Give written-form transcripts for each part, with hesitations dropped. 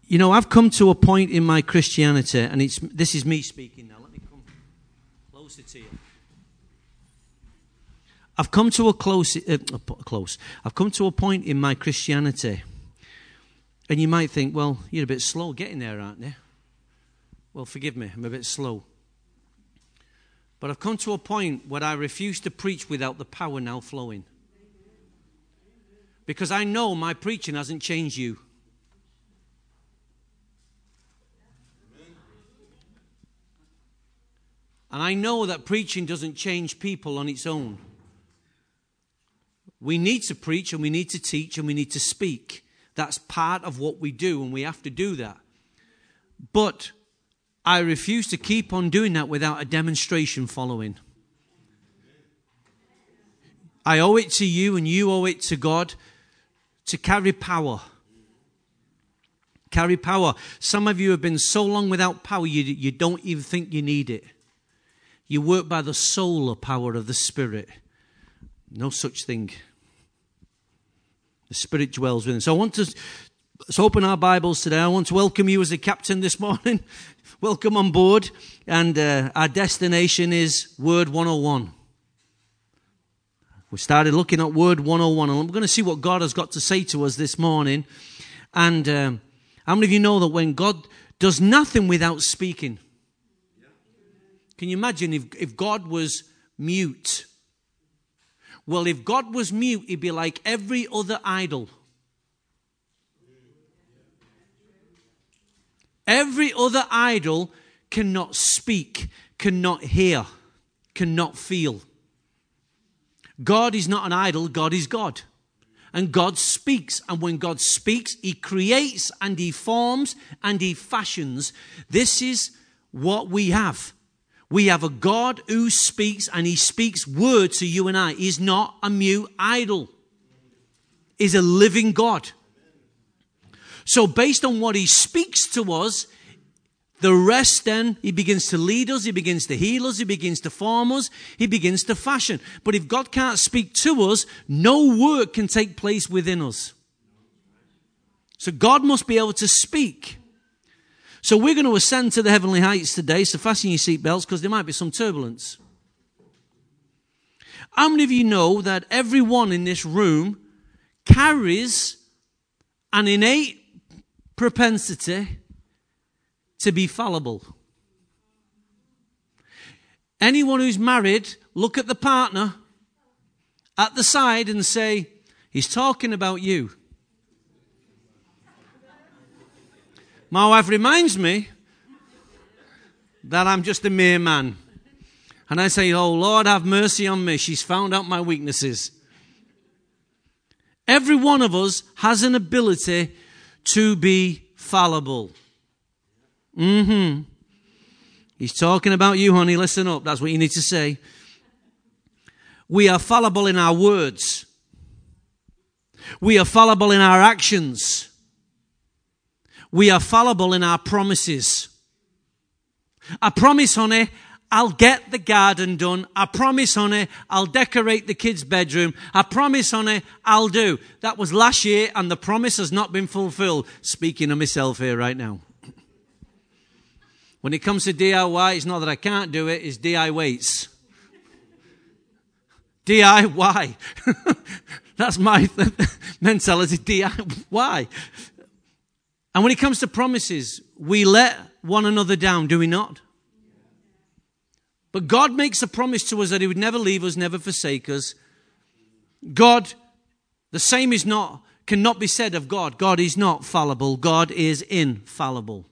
You know, I've come to a point in my Christianity, and this is me speaking now. Let me come closer to you. I've come to I've come to a point in my Christianity, and you might think, well, you're a bit slow getting there, aren't you? Well, forgive me, I'm a bit slow. But I've come to a point where I refuse to preach without the power now flowing. Because I know my preaching hasn't changed you. And I know that preaching doesn't change people on its own. We need to preach and we need to teach and we need to speak. That's part of what we do, and we have to do that. But I refuse to keep on doing that without a demonstration following. I owe it to you and you owe it to God to carry power. Carry power. Some of you have been so long without power you don't even think you need it. You work by the solar power of the Spirit. No such thing. The Spirit dwells within. So let's open our Bibles today. I want to welcome you as a captain this morning. Welcome on board. And our destination is Word 101. We started looking at Word 101, and we're going to see what God has got to say to us this morning. And how many of you know that when God does nothing without speaking? Can you imagine if God was mute? Well, if God was mute, he'd be like every other idol. Every other idol cannot speak, cannot hear, cannot feel. God is not an idol, God is God. And God speaks. And when God speaks, he creates and he forms and he fashions. This is what we have. We have a God who speaks, and he speaks word to you and I. He's not a mute idol. He's a living God. So based on what he speaks to us, the rest then, he begins to lead us, he begins to heal us, he begins to form us, he begins to fashion. But if God can't speak to us, no work can take place within us. So God must be able to speak. So we're going to ascend to the heavenly heights today, so fasten your seatbelts because there might be some turbulence. How many of you know that everyone in this room carries an innate propensity to be fallible? Anyone who's married, look at the partner at the side and say, he's talking about you. My wife reminds me that I'm just a mere man. And I say, oh, Lord, have mercy on me. She's found out my weaknesses. Every one of us has an ability to be fallible. He's talking about you, honey. Listen up. That's what you need to say. We are fallible in our words. We are fallible in our actions. We are fallible in our promises. I promise, honey, I'll get the garden done. I promise, honey, I'll decorate the kids' bedroom. I promise, honey, I'll do. That was last year, and the promise has not been fulfilled. Speaking of myself here right now. When it comes to DIY, it's not that I can't do it, it's DI waits. DIY. That's my mentality, DIY. And when it comes to promises, we let one another down, do we not? But God makes a promise to us that he would never leave us, never forsake us. God, the same cannot be said of God. God is not fallible. God is infallible.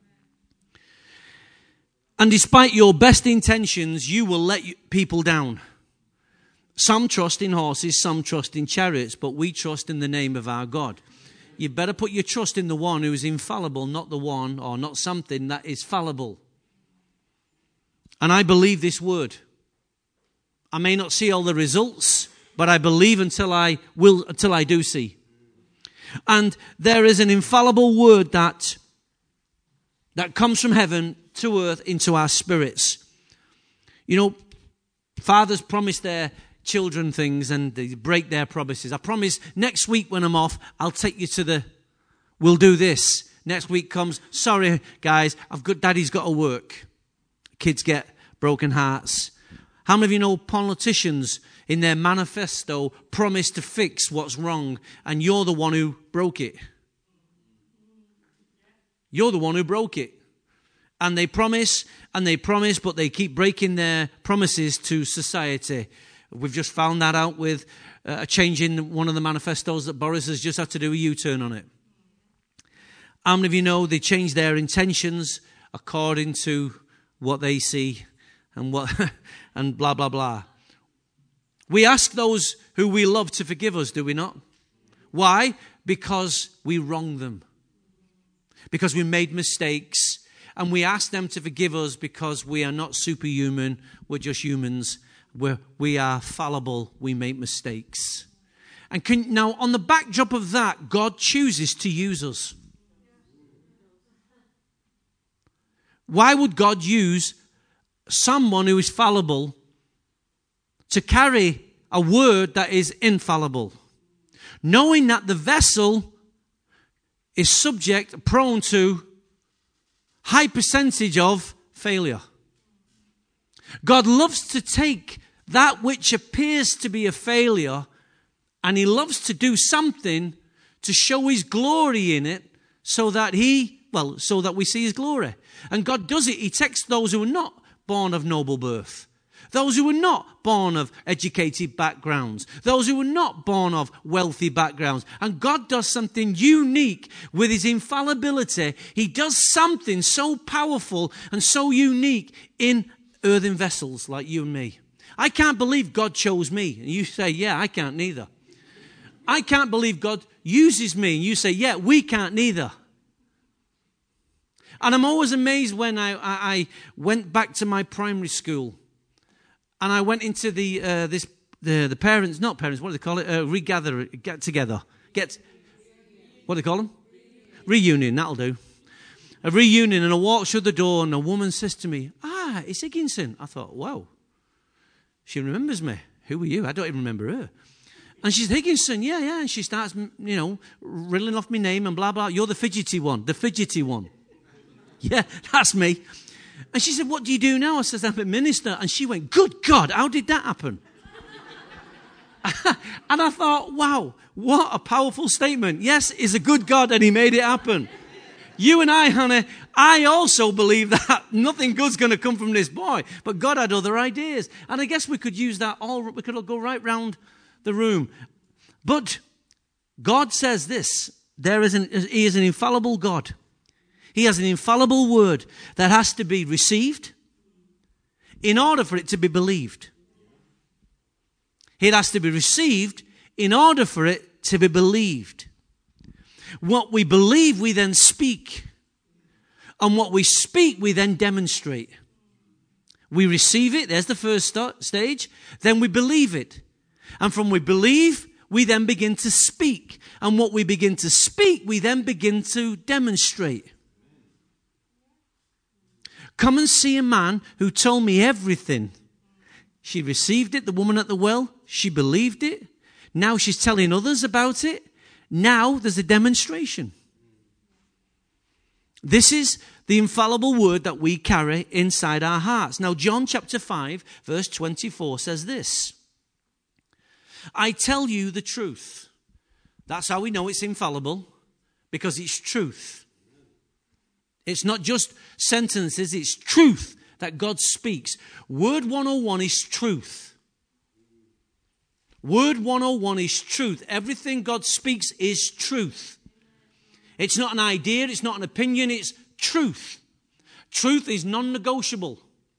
And despite your best intentions, you will let people down. Some trust in horses, some trust in chariots, but we trust in the name of our God. You better put your trust in the one who is infallible, not the one or not something that is fallible. And I believe this word. I may not see all the results, but I believe until I do see. And there is an infallible word that comes from heaven to earth into our spirits. You know, fathers promise their children things and they break their promises. I promise next week when I'm off, I'll take you we'll do this. Next week comes, sorry guys, Daddy's got to work. Kids get broken hearts. How many of you know politicians in their manifesto promise to fix what's wrong, and you're the one who broke it? You're the one who broke it. And they promise, but they keep breaking their promises to society. We've just found that out with a change in one of the manifestos that Boris has just had to do a U-turn on it. How many of you know they change their intentions according to what they see and and blah, blah, blah. We ask those who we love to forgive us, do we not? Why? Because we wronged them. Because we made mistakes. And we ask them to forgive us because we are not superhuman. We're just humans. We are fallible. We make mistakes. And now, on the backdrop of that, God chooses to use us. Why would God use someone who is fallible to carry a word that is infallible? Knowing that the vessel is prone to high percentage of failure. God loves to take that which appears to be a failure, and he loves to do something to show his glory in it so that we see his glory. And God does it. He takes those who are not born of noble birth, those who were not born of educated backgrounds, those who were not born of wealthy backgrounds. And God does something unique with his infallibility. He does something so powerful and so unique in earthen vessels like you and me. I can't believe God chose me. And you say, yeah, I can't neither. I can't believe God uses me. And you say, yeah, we can't neither. And I'm always amazed when I went back to my primary school and I went into the parents, not parents, what do they call it? Get together. What do they call them? Reunion, that'll do. A reunion, and I walked through the door and a woman says to me, it's Higginson. I thought, wow, she remembers me. Who are you? I don't even remember her. And she's Higginson, yeah. And she starts, riddling off my name and blah, blah. You're the fidgety one. Yeah, that's me. And she said, what do you do now? I said, I'm a minister. And she went, good God, how did that happen? And I thought, wow, what a powerful statement. Yes, he's a good God and he made it happen. You and I, honey, I also believe that nothing good's going to come from this boy. But God had other ideas. And I guess we could use that we could all go right round the room. But God says this, he is an infallible God. He has an infallible word that has to be received in order for it to be believed. It has to be received in order for it to be believed. What we believe, we then speak. And what we speak, we then demonstrate. We receive it, there's the first stage. Then we believe it. And from we believe, we then begin to speak. And what we begin to speak, we then begin to demonstrate. Come and see a man who told me everything. She received it, the woman at the well. She believed it. Now she's telling others about it. Now there's a demonstration. This is the infallible word that we carry inside our hearts. Now John chapter 5 verse 24 says this. I tell you the truth. That's how we know it's infallible, because it's truth. It's not just sentences, it's truth that God speaks. Word 101 is truth. Word 101 is truth. Everything God speaks is truth. It's not an idea, it's not an opinion, it's truth. Truth is non-negotiable.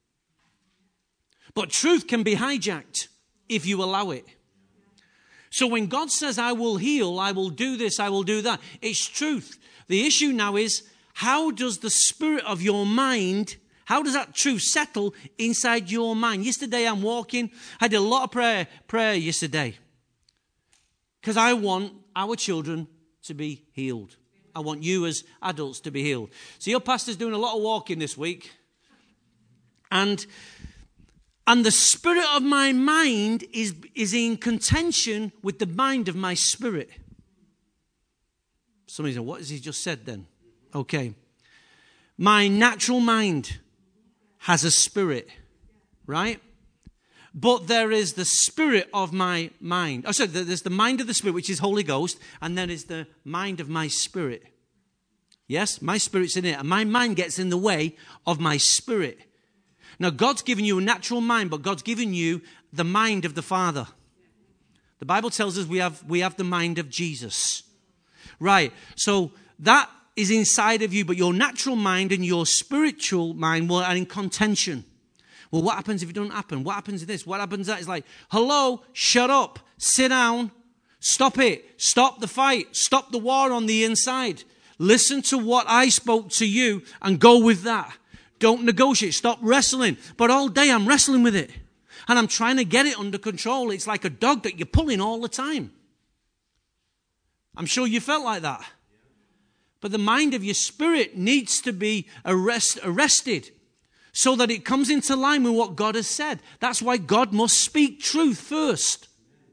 But truth can be hijacked if you allow it. So when God says, I will heal, I will do this, I will do that, it's truth. The issue now is, how does the spirit of your mind, how does that truth settle inside your mind? Yesterday I'm walking, I did a lot of prayer yesterday. Because I want our children to be healed. I want you as adults to be healed. So your pastor's doing a lot of walking this week. And the spirit of my mind is in contention with the mind of my spirit. Somebody said, what has he just said then? Okay. My natural mind has a spirit, right? But there is the spirit of my mind. Oh, sorry, there's the mind of the Spirit, which is Holy Ghost, and then is the mind of my spirit. Yes, my spirit's in it, and my mind gets in the way of my spirit. Now, God's given you a natural mind, but God's given you the mind of the Father. The Bible tells us we have the mind of Jesus. Right, so that is inside of you, but your natural mind and your spiritual mind are in contention. Well, what happens if it doesn't happen? What happens if this? What happens if that? It's like, hello, shut up, sit down, stop it, stop the fight, stop the war on the inside. Listen to what I spoke to you and go with that. Don't negotiate, stop wrestling. But all day I'm wrestling with it. And I'm trying to get it under control. It's like a dog that you're pulling all the time. I'm sure you felt like that. But the mind of your spirit needs to be arrested so that it comes into line with what God has said. That's why God must speak truth first.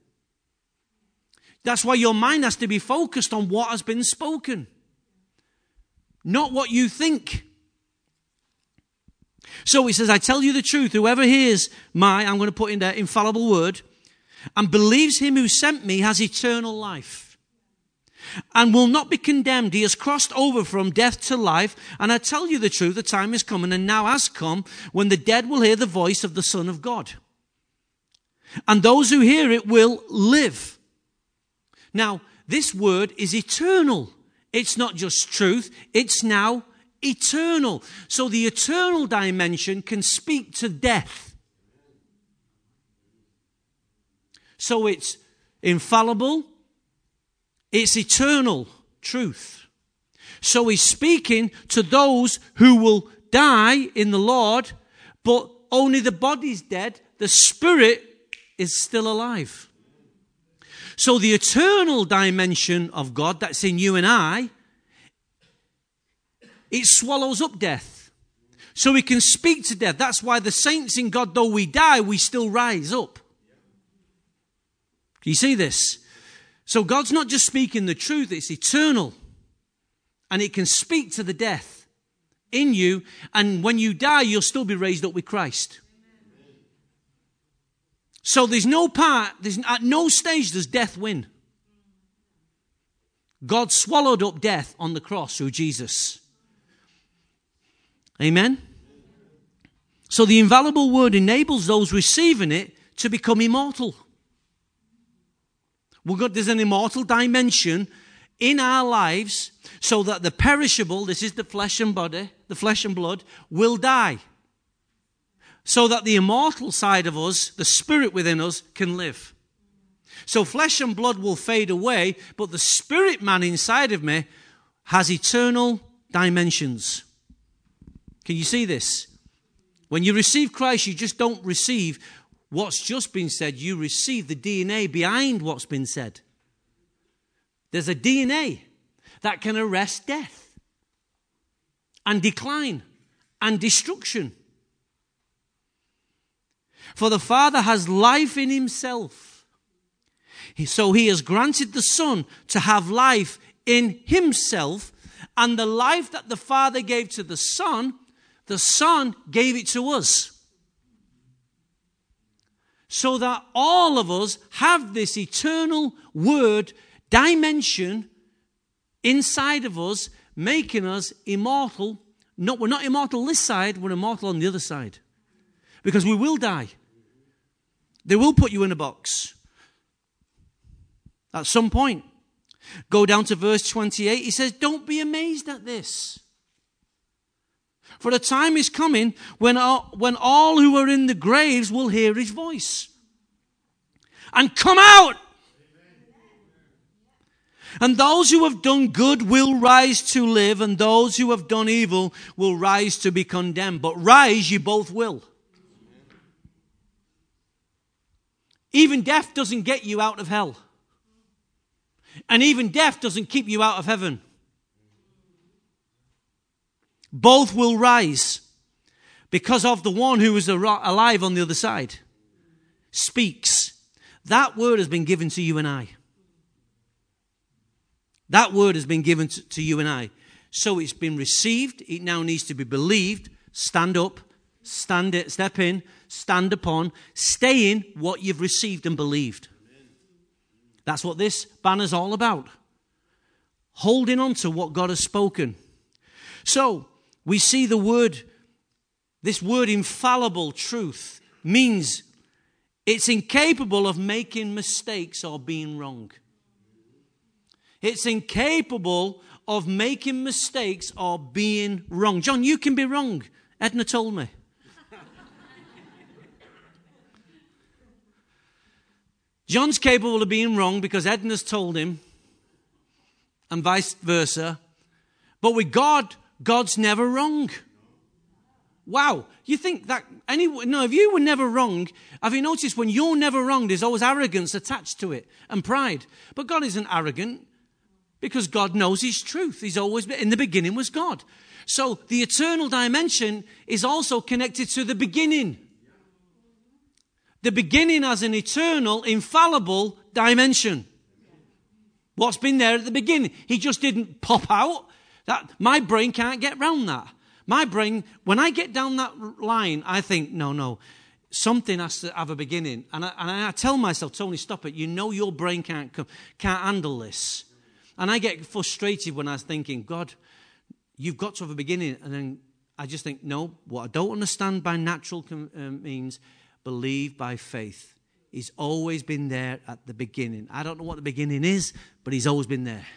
That's why your mind has to be focused on what has been spoken, not what you think. So he says, I tell you the truth, whoever hears I'm going to put in there, infallible word, and believes him who sent me has eternal life and will not be condemned. He has crossed over from death to life. And I tell you the truth, the time is coming and now has come when the dead will hear the voice of the Son of God. And those who hear it will live. Now, this word is eternal. It's not just truth. It's now eternal. So the eternal dimension can speak to death. So it's infallible. It's eternal truth. So he's speaking to those who will die in the Lord, but only the body's dead. The spirit is still alive. So the eternal dimension of God that's in you and I, it swallows up death. So we can speak to death. That's why the saints in God, though we die, we still rise up. Do you see this? So God's not just speaking the truth, it's eternal. And it can speak to the death in you. And when you die, you'll still be raised up with Christ. So at no stage does death win. God swallowed up death on the cross through Jesus. Amen? So the infallible word enables those receiving it to become immortal. There's an immortal dimension in our lives so that the perishable, this is the flesh and body, the flesh and blood, will die. So that the immortal side of us, the spirit within us, can live. So flesh and blood will fade away, but the spirit man inside of me has eternal dimensions. Can you see this? When you receive Christ, you just don't receive what's just been said. You receive the DNA behind what's been said. There's a DNA that can arrest death and decline and destruction. For the Father has life in himself. So he has granted the Son to have life in himself. And the life that the Father gave to the Son gave it to us. So that all of us have this eternal word dimension inside of us, making us immortal. No, we're not immortal this side, we're immortal on the other side. Because we will die. They will put you in a box. At some point. Go down to verse 28. He says, don't be amazed at this. For the time is coming when all who are in the graves will hear his voice. And come out. And those who have done good will rise to live, and those who have done evil will rise to be condemned. But rise you both will. Even death doesn't get you out of hell. And even death doesn't keep you out of heaven. Both will rise because of the one who is alive on the other side. Speaks. That word has been given to you and I. That word has been given to you and I. So it's been received. It now needs to be believed. Stand up, step in, stand upon, stay in what you've received and believed. That's what this banner's all about. Holding on to what God has spoken. So we see the word, this word infallible truth means it's incapable of making mistakes or being wrong. It's incapable of making mistakes or being wrong. John, you can be wrong. Edna told me. John's capable of being wrong because Edna's told him, and vice versa. But with God, God's never wrong. Wow. You think that if you were never wrong, have you noticed when you're never wrong, there's always arrogance attached to it and pride. But God isn't arrogant because God knows his truth. He's always been, in the beginning was God. So the eternal dimension is also connected to the beginning. The beginning as an eternal, infallible dimension. What's been there at the beginning? He just didn't pop out. My brain can't get round that. My brain, when I get down that line, I think, no, something has to have a beginning. And I tell myself, Tony, stop it. You know your brain can't handle this. And I get frustrated when I was thinking, God, you've got to have a beginning. And then I just think, no, what I don't understand by natural means, believe by faith. He's always been there at the beginning. I don't know what the beginning is, but he's always been there.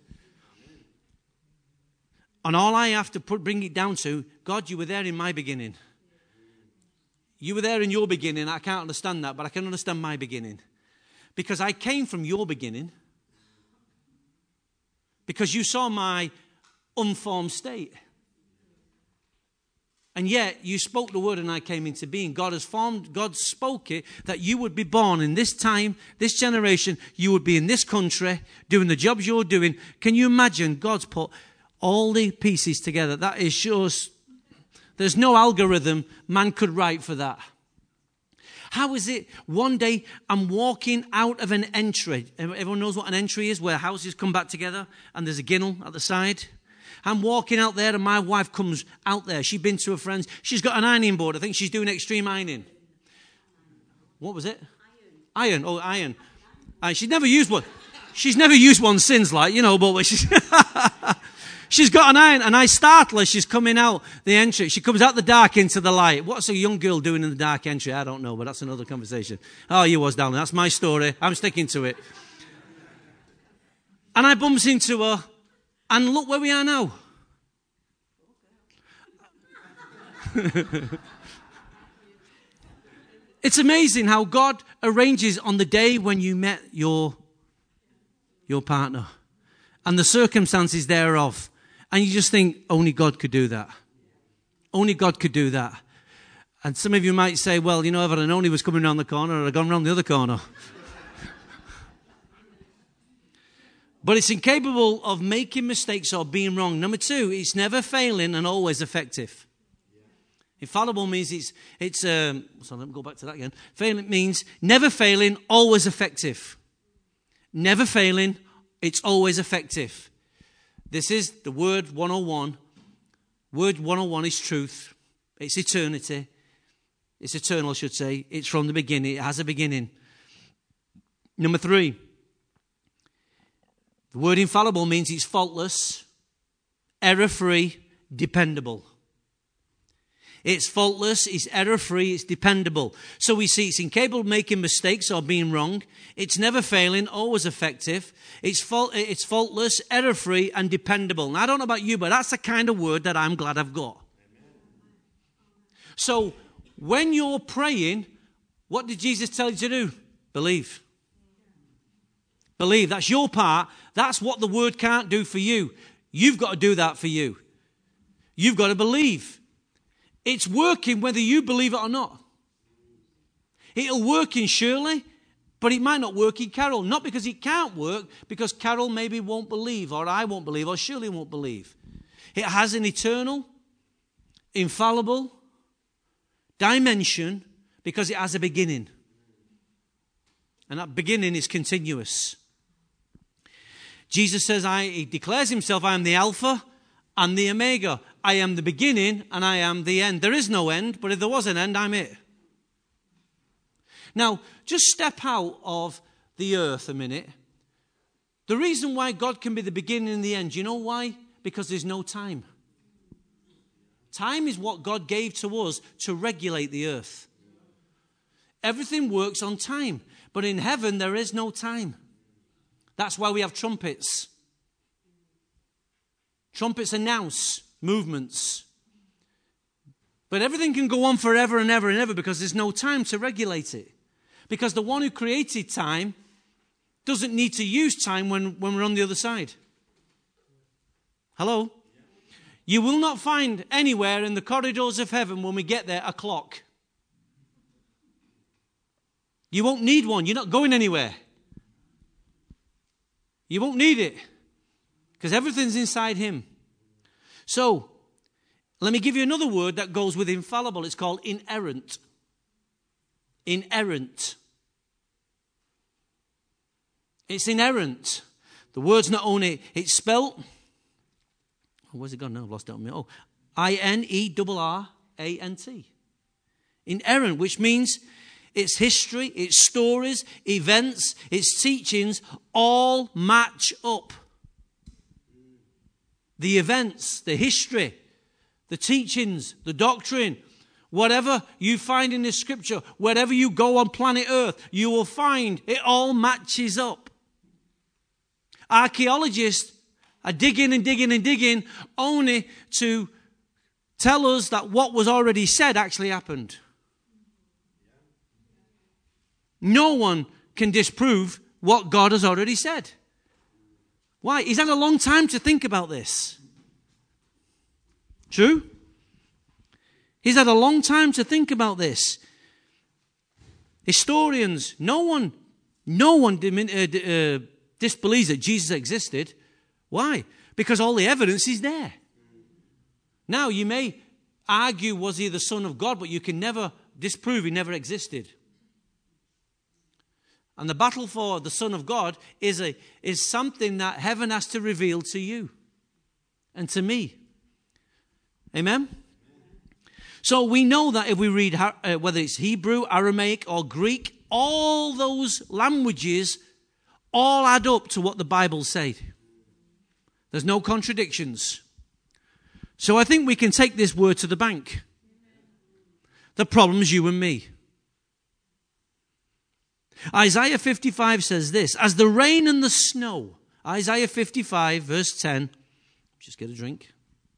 And all I have to bring it down to, God, you were there in my beginning. You were there in your beginning. I can't understand that, but I can understand my beginning. Because I came from your beginning. Because you saw my unformed state. And yet, you spoke the word and I came into being. God spoke it that you would be born in this time, this generation. You would be in this country, doing the jobs you're doing. Can you imagine God's put all the pieces together? That is shows there's no algorithm man could write for that. How is it one day I'm walking out of an entry? Everyone knows what an entry is, where houses come back together and there's a ginnel at the side. I'm walking out there and my wife comes out there. She's been to her friends. She's got an ironing board. I think she's doing extreme ironing. What was it? Iron. Oh, iron. She's never used one. She's never used one since, but she's got an iron, and I startle her. She's coming out the entry. She comes out the dark into the light. What's a young girl doing in the dark entry? I don't know, but that's another conversation. Oh, you was down there. That's my story. I'm sticking to it. And I bumps into her, and look where we are now. It's amazing how God arranges on the day when you met your partner and the circumstances thereof. And you just think, only God could do that. Only God could do that. And some of you might say, well, if I'd known he was coming around the corner, I'd have gone around the other corner. But it's incapable of making mistakes or being wrong. Number two, it's never failing and always effective. Infallible means so let me go back to that again. Failing means never failing, always effective. Never failing, it's always effective. This is the word 101. Word 101 is truth. It's eternity. It's eternal, I should say. It's from the beginning. It has a beginning. Number three. The word infallible means it's faultless, error-free, dependable. It's faultless, it's error-free, it's dependable. So we see it's incapable of making mistakes or being wrong. It's never failing, always effective. It's faultless, error-free, and dependable. Now, I don't know about you, but that's the kind of word that I'm glad I've got. So when you're praying, what did Jesus tell you to do? Believe. Believe. That's your part. That's what the word can't do for you. You've got to do that for you. You've got to believe. It's working whether you believe it or not. It'll work in Shirley, but it might not work in Carol. Not because it can't work, because Carol maybe won't believe, or I won't believe, or Shirley won't believe. It has an eternal, infallible dimension because it has a beginning. And that beginning is continuous. Jesus says, he declares himself, I am the Alpha and the Omega. I am the beginning and I am the end. There is no end, but if there was an end, I'm it. Now, just step out of the earth a minute. The reason why God can be the beginning and the end, you know why? Because there's no time. Time is what God gave to us to regulate the earth. Everything works on time. But in heaven, there is no time. That's why we have trumpets. Trumpets announce movements. But everything can go on forever and ever and ever because there's no time to regulate it. Because the one who created time doesn't need to use time when we're on the other side. Hello? You will not find anywhere in the corridors of heaven when we get there a clock. You won't need one. You're not going anywhere. You won't need it because everything's inside him. So, let me give you another word that goes with infallible. It's called inerrant. Inerrant. It's inerrant. The word's not only, it's spelt, where's it gone now? I've lost it on me. Oh, I-N-E-R-R-A-N-T. Inerrant, which means its history, its stories, events, its teachings all match up. The events, the history, the teachings, the doctrine, whatever you find in the scripture, wherever you go on planet Earth, you will find it all matches up. Archaeologists are digging and digging and digging only to tell us that what was already said actually happened. No one can disprove what God has already said. Why? He's had a long time to think about this. True? He's had a long time to think about this. Historians, no one disbelieves that Jesus existed. Why? Because all the evidence is there. Now, you may argue, was he the Son of God, but you can never disprove he never existed. And the battle for the Son of God is something that heaven has to reveal to you and to me. Amen? So we know that if we read, whether it's Hebrew, Aramaic, or Greek, all those languages all add up to what the Bible said. There's no contradictions. So I think we can take this word to the bank. The problem's you and me. Isaiah 55 says this, as the rain and the snow. Isaiah 55 verse 10. Just get a drink.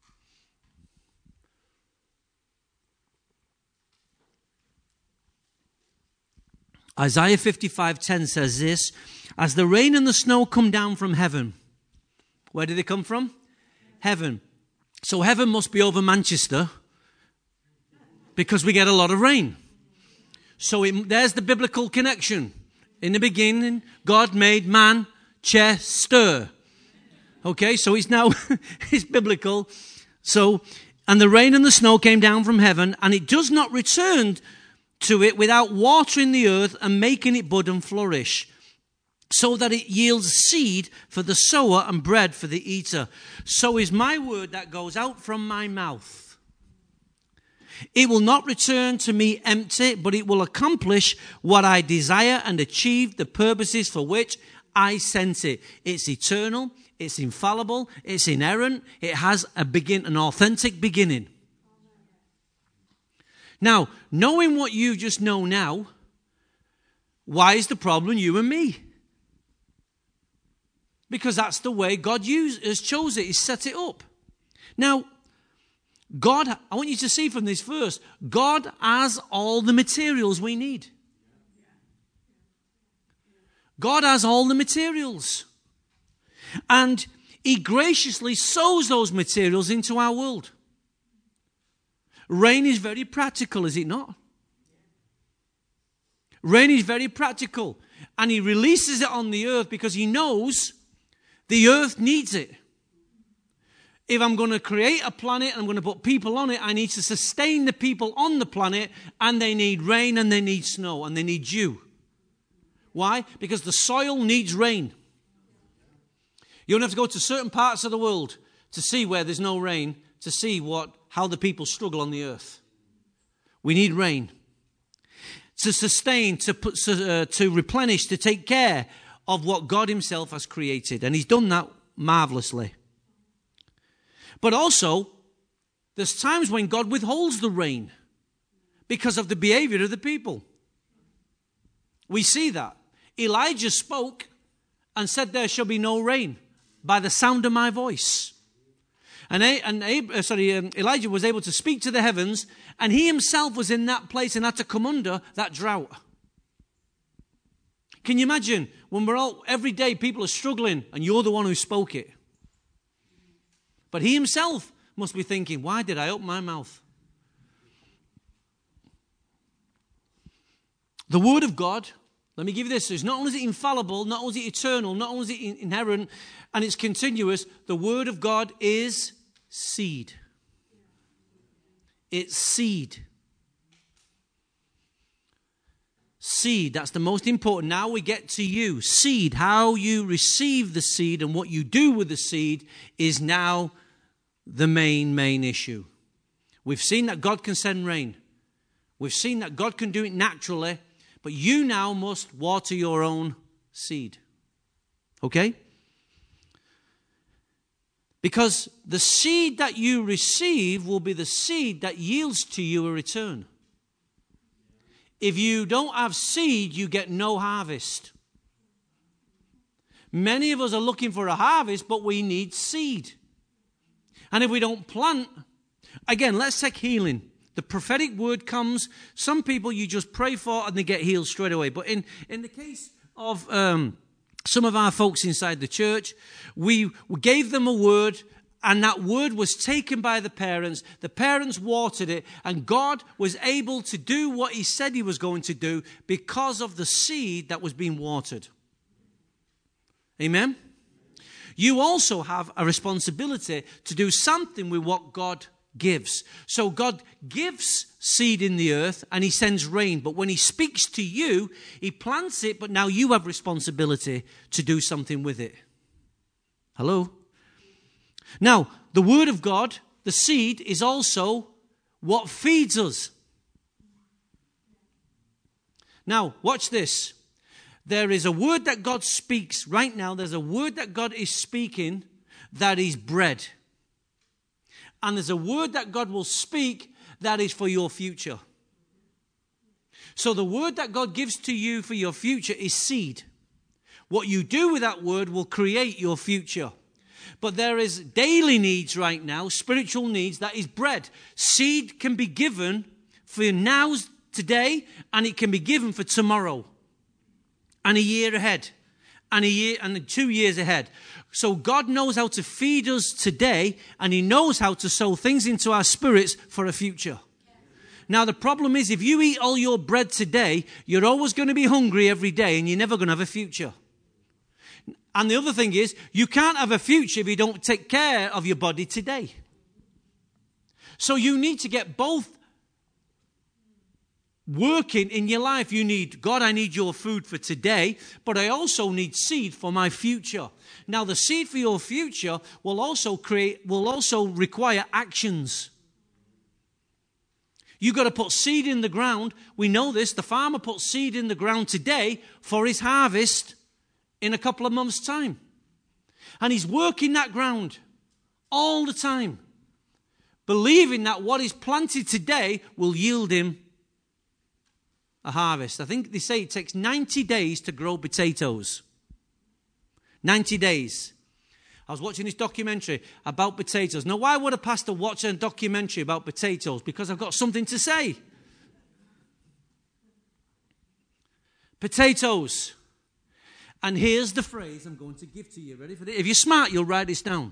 Isaiah 55:10 says this, as the rain and the snow come down from heaven. Where did they come from? Heaven. So heaven must be over Manchester because we get a lot of rain. So there's the biblical connection. In the beginning, God made man, Chester. Okay, so it's now, it's biblical. So, and the rain and the snow came down from heaven, and it does not return to it without watering the earth and making it bud and flourish, so that it yields seed for the sower and bread for the eater. So is my word that goes out from my mouth. It will not return to me empty, but it will accomplish what I desire and achieve the purposes for which I sent it. It's eternal, it's infallible, it's inerrant, it has an authentic beginning. Now, knowing what you just know now, why is the problem you and me? Because that's the way God has chose it. He's set it up. Now, God, I want you to see from this verse, God has all the materials we need. God has all the materials. And he graciously sows those materials into our world. Rain is very practical, is it not? Rain is very practical. And he releases it on the earth because he knows the earth needs it. If I'm going to create a planet and I'm going to put people on it, I need to sustain the people on the planet, and they need rain and they need snow and they need dew. Why? Because the soil needs rain. You don't have to go to certain parts of the world to see where there's no rain, to see how the people struggle on the earth. We need rain to sustain, to replenish, to take care of what God himself has created. And he's done that marvelously. But also, there's times when God withholds the rain because of the behavior of the people. We see that. Elijah spoke and said, there shall be no rain by the sound of my voice. And Elijah was able to speak to the heavens, and he himself was in that place and had to come under that drought. Can you imagine when every day people are struggling and you're the one who spoke it? But he himself must be thinking, why did I open my mouth? The word of God, let me give you this, is not only is it infallible, not only is it eternal, not only is it inherent, and it's continuous, the word of God is seed. It's seed. Seed, that's the most important. Now we get to you. Seed, how you receive the seed and what you do with the seed is now the main issue. We've seen that God can send rain. We've seen that God can do it naturally, but you now must water your own seed. Okay? Because the seed that you receive will be the seed that yields to you a return. If you don't have seed, you get no harvest. Many of us are looking for a harvest, but we need seed. And if we don't plant, again, let's take healing. The prophetic word comes. Some people you just pray for and they get healed straight away. But in the case of some of our folks inside the church, we gave them a word, and that word was taken by the parents. The parents watered it, and God was able to do what he said he was going to do because of the seed that was being watered. Amen? You also have a responsibility to do something with what God gives. So God gives seed in the earth and he sends rain. But when he speaks to you, he plants it, but now you have responsibility to do something with it. Hello? Now, the word of God, the seed, is also what feeds us. Now, watch this. There is a word that God speaks right now. There's a word that God is speaking that is bread. And there's a word that God will speak that is for your future. So the word that God gives to you for your future is seed. What you do with that word will create your future. But there is daily needs right now, spiritual needs, that is bread. Seed can be given for now, today, and it can be given for tomorrow. And a year ahead. And 2 years ahead. So God knows how to feed us today, and he knows how to sow things into our spirits for a future. Now the problem is, if you eat all your bread today, you're always going to be hungry every day, and you're never going to have a future. And the other thing is, you can't have a future if you don't take care of your body today. So you need to get both working in your life. You need, God, I need your food for today, but I also need seed for my future. Now, the seed for your future will also require actions. You've got to put seed in the ground. We know this. The farmer puts seed in the ground today for his harvest in a couple of months' time. And he's working that ground all the time, believing that what is planted today will yield him a harvest. I think they say it takes 90 days to grow potatoes. 90 days. I was watching this documentary about potatoes. Now, why would a pastor watch a documentary about potatoes? Because I've got something to say. Potatoes. And here's the phrase I'm going to give to you. Ready for this? If you're smart, you'll write this down.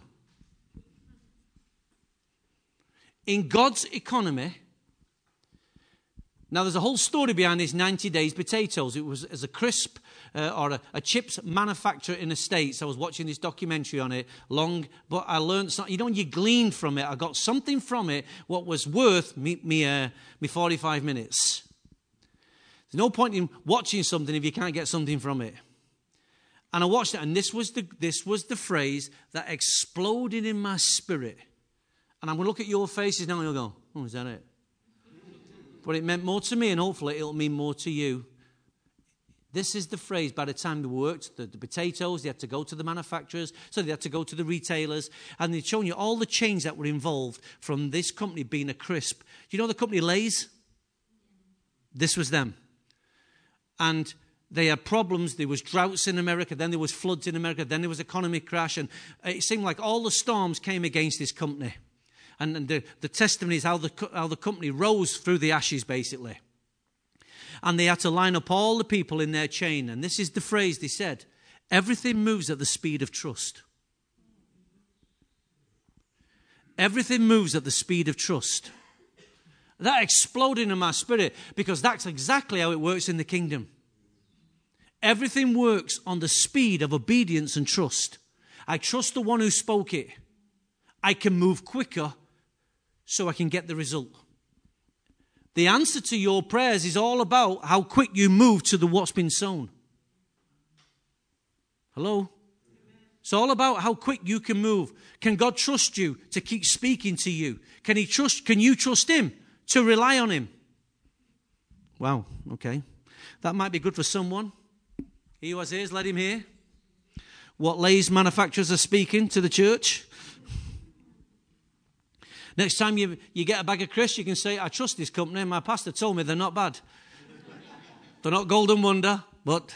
In God's economy, now there's a whole story behind this 90 days potatoes. It was as a crisp or a chips manufacturer in the States. I was watching this documentary on it but I learned something. You know, you glean from it. I got something from it what was worth me 45 minutes. There's no point in watching something if you can't get something from it. And I watched it, and this was the phrase that exploded in my spirit. And I'm going to look at your faces now and you'll go, oh, is that it? But it meant more to me, and hopefully it'll mean more to you. This is the phrase. By the time they worked, the potatoes, they had to go to the manufacturers, so they had to go to the retailers, and they'd shown you all the change that were involved from this company being a crisp. Do you know the company Lay's? This was them. And they had problems. There was droughts in America, then there was floods in America, then there was economic crash, and it seemed like all the storms came against this company. And the testimony is how the company rose through the ashes, basically. And they had to line up all the people in their chain. And this is the phrase they said: everything moves at the speed of trust. Everything moves at the speed of trust. That exploded in my spirit, because that's exactly how it works in the kingdom. Everything works on the speed of obedience and trust. I trust the one who spoke it. I can move quicker so I can get the result. The answer to your prayers is all about how quick you move to what's been sown. Hello? It's all about how quick you can move. Can God trust you to keep speaking to you? Can you trust him to rely on him? Wow, okay. That might be good for someone. He who has ears, let him hear what Lay's manufacturers are speaking to the church. Next time you get a bag of crisps, you can say, I trust this company. My pastor told me they're not bad. They're not Golden Wonder, but...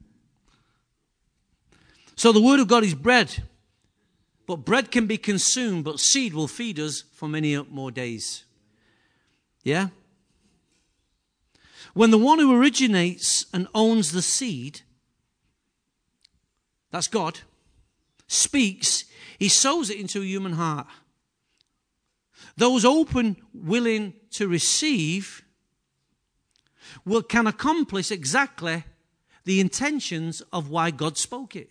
So the word of God is bread. But bread can be consumed, but seed will feed us for many more days. Yeah? When the one who originates and owns the seed, that's God, speaks, he sows it into a human heart. Those open, willing to receive, can accomplish exactly the intentions of why God spoke it.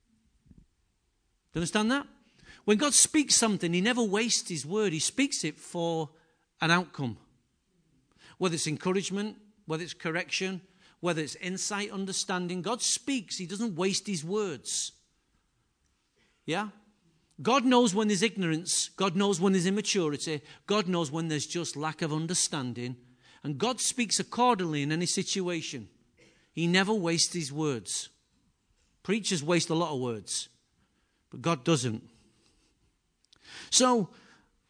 Do you understand that? When God speaks something, he never wastes his word. He speaks it for an outcome. Whether it's encouragement, whether it's correction, whether it's insight, understanding. God speaks. He doesn't waste his words. Yeah? God knows when there's ignorance. God knows when there's immaturity. God knows when there's just lack of understanding. And God speaks accordingly in any situation. He never wastes his words. Preachers waste a lot of words, but God doesn't. So,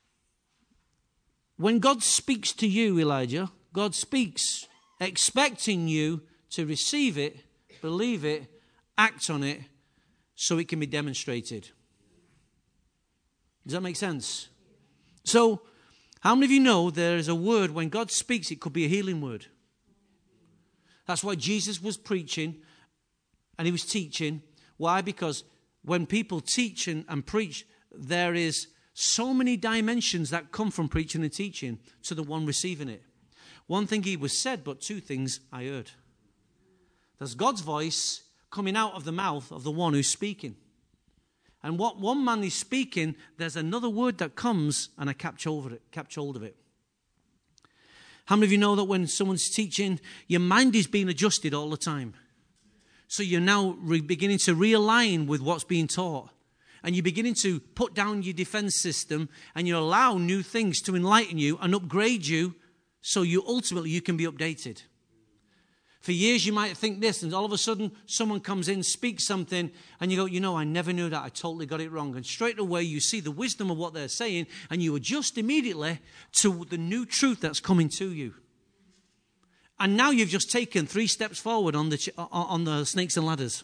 when God speaks to you, Elijah, God speaks expecting you to receive it, believe it, act on it, so it can be demonstrated. Does that make sense? So, how many of you know there is a word, when God speaks, it could be a healing word? That's why Jesus was preaching and he was teaching. Why? Because when people teach and preach, there is so many dimensions that come from preaching and teaching to the one receiving it. One thing he was said, but two things I heard. There's God's voice coming out of the mouth of the one who's speaking. And what one man is speaking, there's another word that comes and I capture hold of it. How many of you know that when someone's teaching, your mind is being adjusted all the time? So you're now beginning to realign with what's being taught. And you're beginning to put down your defense system and you allow new things to enlighten you and upgrade you so you can be updated. For years you might think this, and all of a sudden someone comes in, speaks something, and you go, I never knew that. I totally got it wrong. And straight away you see the wisdom of what they're saying, and you adjust immediately to the new truth that's coming to you. And now you've just taken 3 steps forward on the snakes and ladders.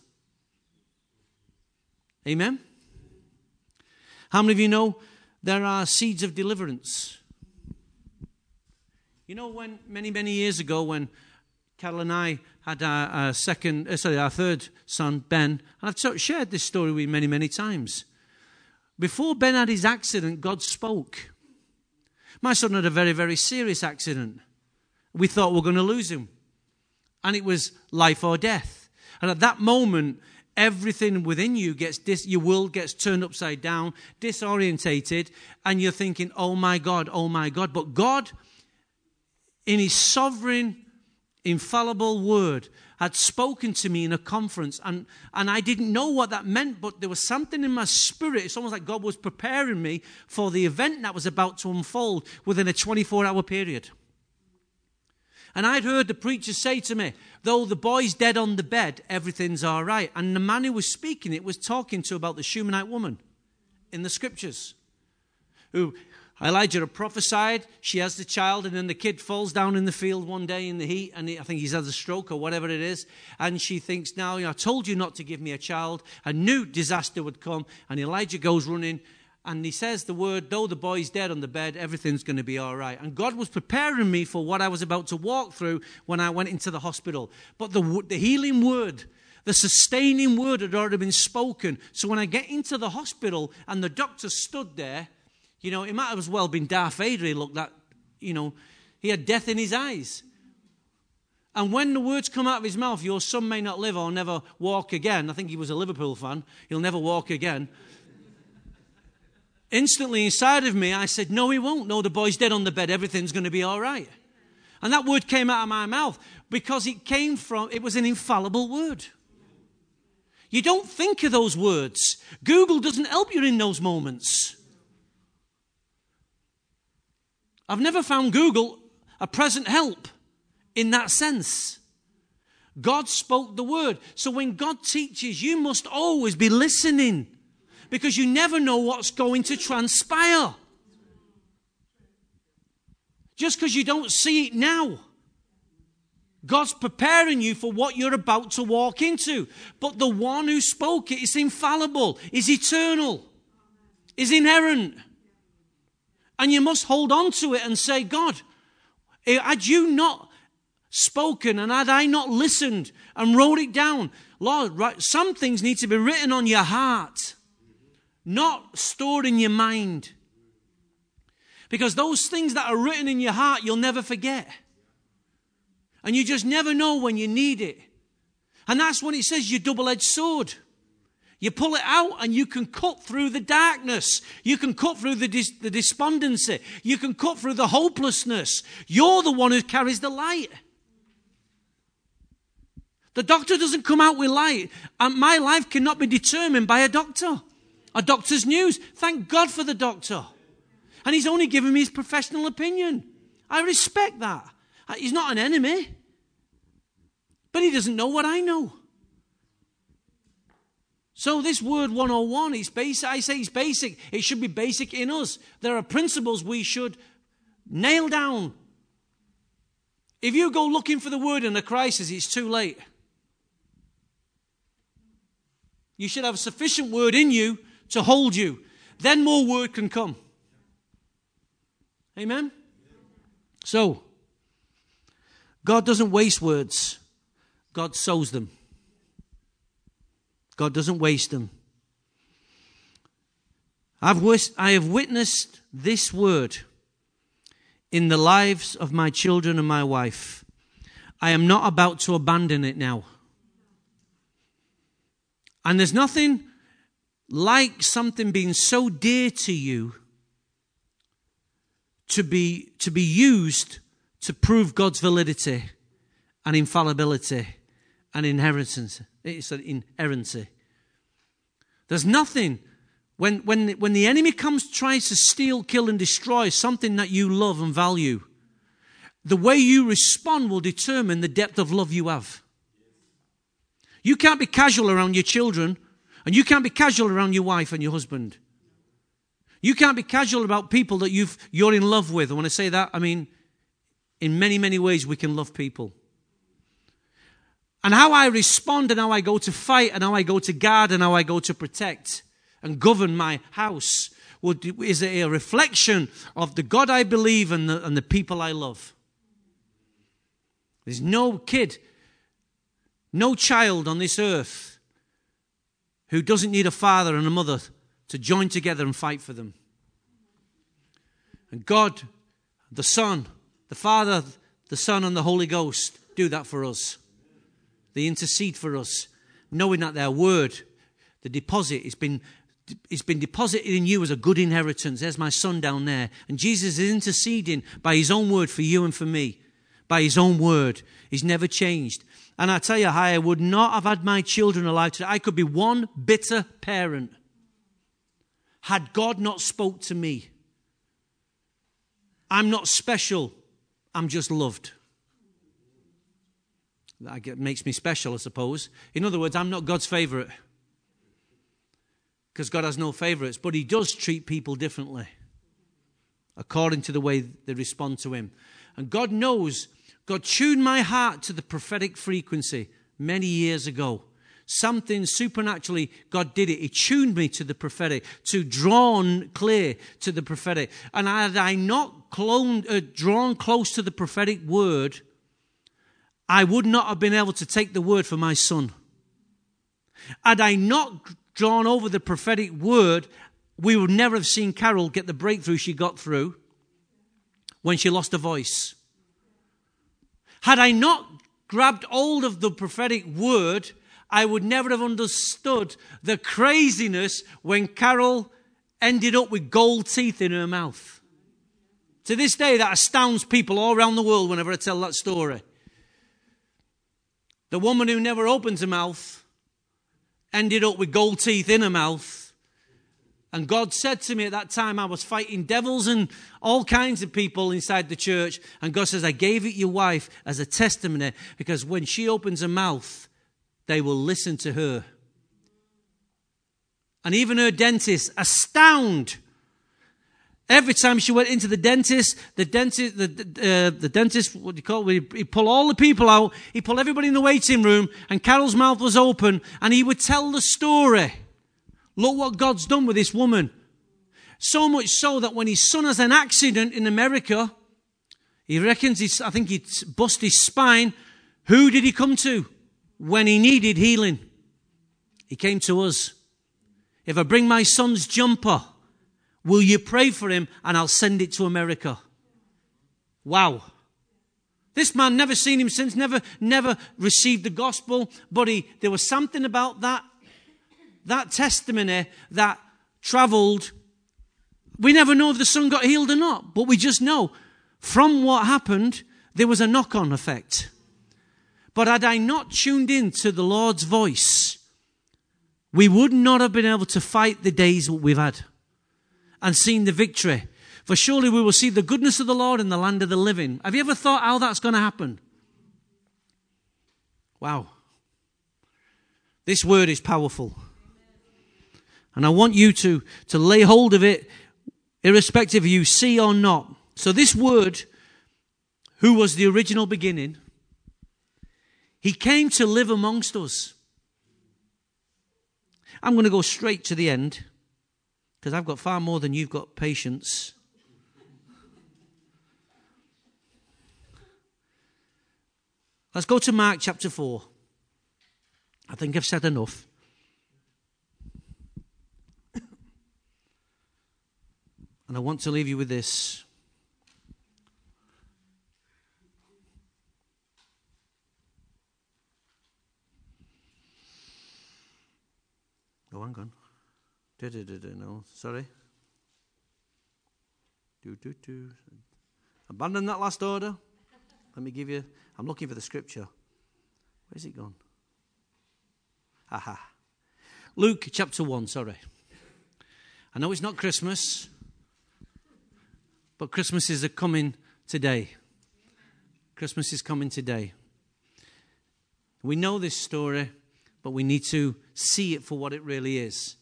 Amen? How many of you know there are seeds of deliverance? You know, when many years ago, when Carol and I had our third son, Ben, and I've shared this story with you many times. Before Ben had his accident, God spoke. My son had a very, very serious accident. We thought we were going to lose him. And it was life or death. And at that moment, everything within you your world gets turned upside down, disorientated, and you're thinking, oh my God. But God, in his sovereign infallible word had spoken to me in a conference, and I didn't know what that meant, but there was something in my spirit. It's almost like God was preparing me for the event that was about to unfold within a 24-hour period. And I'd heard the preacher say to me, though the boy's dead on the bed, everything's all right. And the man who was speaking it was talking to about the Shunammite woman in the scriptures, who Elijah had prophesied. She has the child, and then the kid falls down in the field one day in the heat, and I think he's had a stroke or whatever it is. And she thinks, now, I told you not to give me a child. I knew disaster would come. And Elijah goes running, and he says the word, though the boy's dead on the bed, everything's going to be all right. And God was preparing me for what I was about to walk through when I went into the hospital. But the healing word, the sustaining word had already been spoken. So when I get into the hospital and the doctor stood there, it might have as well been Darth Vader. He looked like, he had death in his eyes. And when the words come out of his mouth, your son may not live or never walk again. I think he was a Liverpool fan. He'll never walk again. Instantly inside of me, I said, no, he won't. No, the boy's dead on the bed. Everything's going to be all right. And that word came out of my mouth because it was an infallible word. You don't think of those words. Google doesn't help you in those moments. I've never found Google a present help in that sense. God spoke the word. So when God teaches, you must always be listening, because you never know what's going to transpire. Just because you don't see it now. God's preparing you for what you're about to walk into. But the one who spoke it is infallible, is eternal, is inerrant. And you must hold on to it and say, God, had you not spoken and had I not listened and wrote it down, Lord, some things need to be written on your heart, not stored in your mind. Because those things that are written in your heart, you'll never forget. And you just never know when you need it. And that's when it says your double-edged sword. You pull it out and you can cut through the darkness. You can cut through the despondency. You can cut through the hopelessness. You're the one who carries the light. The doctor doesn't come out with light. And my life cannot be determined by a doctor. A doctor's news. Thank God for the doctor. And he's only given me his professional opinion. I respect that. He's not an enemy. But he doesn't know what I know. So this word 101 is basic. I say it's basic. It should be basic in us. There are principles we should nail down. If you go looking for the word in a crisis, it's too late. You should have a sufficient word in you to hold you. Then more word can come. Amen? So, God doesn't waste words. God sows them. God doesn't waste them. I have witnessed this word in the lives of my children and my wife. I am not about to abandon it now. And there's nothing like something being so dear to you to be used to prove God's validity and infallibility and inheritance. It's an inerrancy. There's nothing. When the enemy tries to steal, kill, and destroy something that you love and value, the way you respond will determine the depth of love you have. You can't be casual around your children, and you can't be casual around your wife and your husband. You can't be casual about people that you're in love with. And when I say that, I mean, in many, many ways we can love people. And how I respond and how I go to fight and how I go to guard and how I go to protect and govern my house is a reflection of the God I believe and the people I love. There's no kid, no child on this earth who doesn't need a father and a mother to join together and fight for them. And God, the Son, the Father, the Son, and the Holy Ghost do that for us. They intercede for us, knowing that their word, the deposit, it's been deposited in you as a good inheritance. There's my son down there. And Jesus is interceding by his own word for you and for me. by his own word. He's never changed. And I tell you, I would not have had my children alive today. I could be one bitter parent had God not spoke to me. I'm not special. I'm just loved. That makes me special, I suppose. In other words, I'm not God's favorite. Because God has no favorites. But he does treat people differently, according to the way they respond to him. And God knows, God tuned my heart to the prophetic frequency many years ago. Something supernaturally, God did it. He tuned me to the prophetic, to drawn clear to the prophetic. And had I not drawn close to the prophetic word, I would not have been able to take the word for my son. Had I not drawn over the prophetic word, we would never have seen Carol get the breakthrough she got through when she lost her voice. Had I not grabbed hold of the prophetic word, I would never have understood the craziness when Carol ended up with gold teeth in her mouth. To this day, that astounds people all around the world whenever I tell that story. The woman who never opens her mouth ended up with gold teeth in her mouth. And God said to me at that time, I was fighting devils and all kinds of people inside the church. And God says, I gave it your wife as a testimony, because when she opens her mouth, they will listen to her. And even her dentist, astound. Every time she went into the dentist, the dentist, what do you call it? He'd pull all the people out. He'd pull everybody in the waiting room, and Carol's mouth was open, and he would tell the story. Look what God's done with this woman. So much so that when his son has an accident in America, he reckons, I think he'd bust his spine. Who did he come to when he needed healing? He came to us. If I bring my son's jumper, will you pray for him and I'll send it to America? Wow. This man, never seen him since, never received the gospel, but there was something about that testimony that traveled. We never know if the son got healed or not, but we just know from what happened, there was a knock-on effect. But had I not tuned in to the Lord's voice, we would not have been able to fight the days what we've had and seen the victory. For surely we will see the goodness of the Lord in the land of the living. Have you ever thought how that's going to happen? Wow. This word is powerful. And I want you to lay hold of it, irrespective of you see or not. So this word, who was the original beginning, he came to live amongst us. I'm going to go straight to the end, because I've got far more than you've got patience. Let's go to Mark chapter 4. I think I've said enough. And I want to leave you with this. Oh, hang on. No, sorry. Abandon that last order. Let me give you, I'm looking for the scripture. Where's it gone? Aha. Luke chapter 1, sorry. I know it's not Christmas, but Christmas is coming today. Christmas is coming today. We know this story, but we need to see it for what it really is.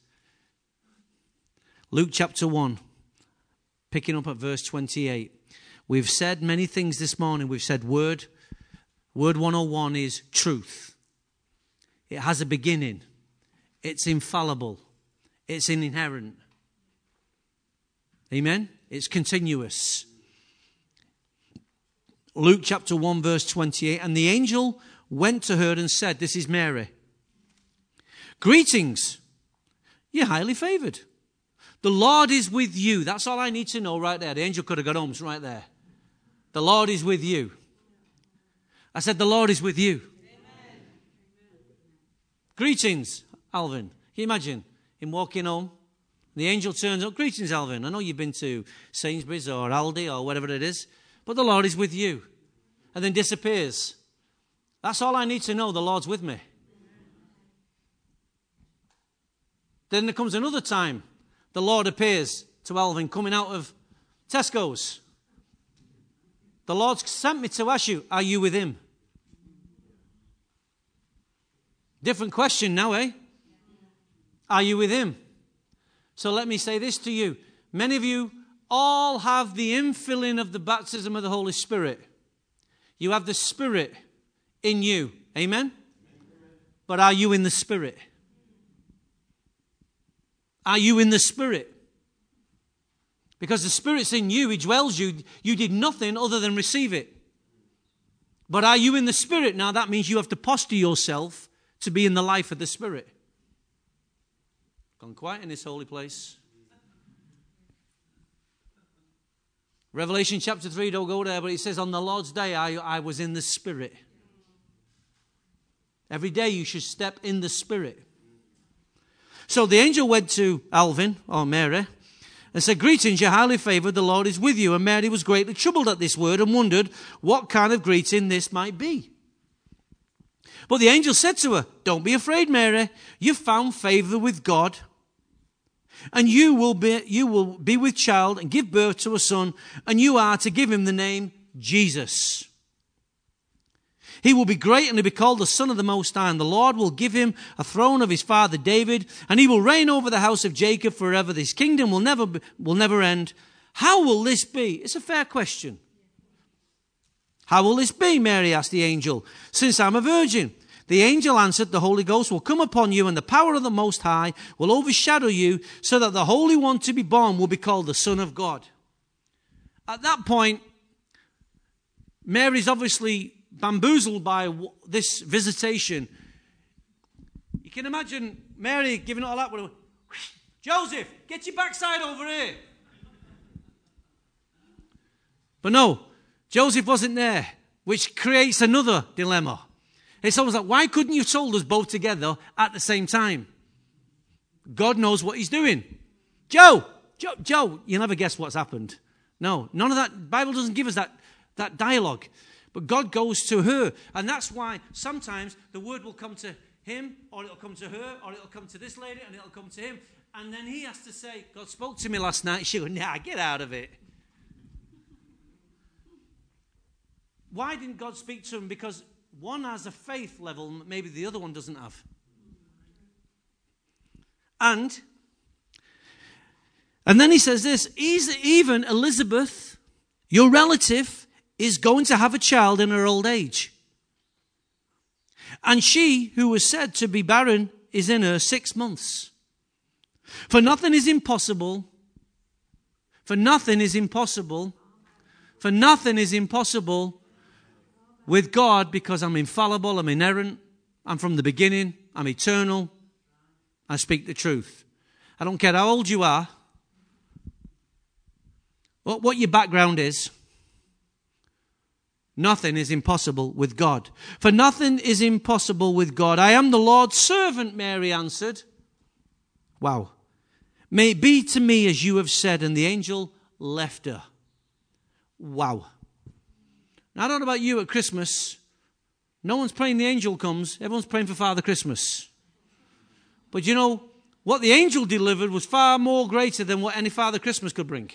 Luke chapter 1, picking up at verse 28. We've said many things this morning. We've said word 101 is truth. It has a beginning. It's infallible. It's inherent. Amen? It's continuous. Luke chapter 1 verse 28. And the angel went to her and said, this is Mary. Greetings, you're highly favored. The Lord is with you. That's all I need to know right there. The angel could have got home. It's right there. The Lord is with you. I said, the Lord is with you. Amen. Greetings, Alvin. Can you imagine him walking home? The angel turns up. Greetings, Alvin. I know you've been to Sainsbury's or Aldi or whatever it is, but the Lord is with you. and then disappears. That's all I need to know, the Lord's with me. Then there comes another time. The Lord appears to Alvin coming out of Tesco's. The Lord sent me to ask you, are you with him? Different question now, eh? Are you with him? So let me say this to you. Many of you all have the infilling of the baptism of the Holy Spirit. You have the Spirit in you. Amen? But are you in the Spirit? Are you in the Spirit? Because the Spirit's in you, He dwells you. You did nothing other than receive it. But are you in the Spirit? Now that means you have to posture yourself to be in the life of the Spirit. Gone quiet in this holy place. Revelation chapter 3, don't go there, but it says on the Lord's day I was in the Spirit. Every day you should step in the Spirit. So the angel went to Alvin, or Mary, and said, greetings, you're highly favored, the Lord is with you. And Mary was greatly troubled at this word and wondered what kind of greeting this might be. But the angel said to her, don't be afraid, Mary. You've found favor with God. And you will be with child and give birth to a son, and you are to give him the name Jesus. He will be great and he'll be called the Son of the Most High, and the Lord will give him a throne of his father David, and he will reign over the house of Jacob forever. This kingdom will never end. How will this be? It's a fair question. How will this be, Mary asked the angel, since I'm a virgin? The angel answered, the Holy Ghost will come upon you, and the power of the Most High will overshadow you, so that the Holy One to be born will be called the Son of God. At that point, Mary's obviously bamboozled by this visitation. You can imagine Mary giving it all up. Joseph, get your backside over here. But no, Joseph wasn't there, which creates another dilemma. It's almost like, why couldn't you have told us both together at the same time? God knows what he's doing. Joe, you'll never guess what's happened. No, none of that. The Bible doesn't give us that dialogue. But God goes to her. And that's why sometimes the word will come to him, or it'll come to her, or it'll come to this lady, and it'll come to him. And then he has to say, God spoke to me last night. She'll go, nah, get out of it. Why didn't God speak to him? Because one has a faith level maybe the other one doesn't have. And then he says this, even Elizabeth, your relative, is going to have a child in her old age. And she, who was said to be barren, is in her 6 months. For nothing is impossible. For nothing is impossible. For nothing is impossible with God, because I'm infallible, I'm inerrant, I'm from the beginning, I'm eternal, I speak the truth. I don't care how old you are, what your background is. Nothing is impossible with God. For nothing is impossible with God. I am the Lord's servant, Mary answered. Wow. May it be to me as you have said. And the angel left her. Wow. Now, I don't know about you at Christmas. No one's praying the angel comes. Everyone's praying for Father Christmas. But you know, what the angel delivered was far more greater than what any Father Christmas could bring.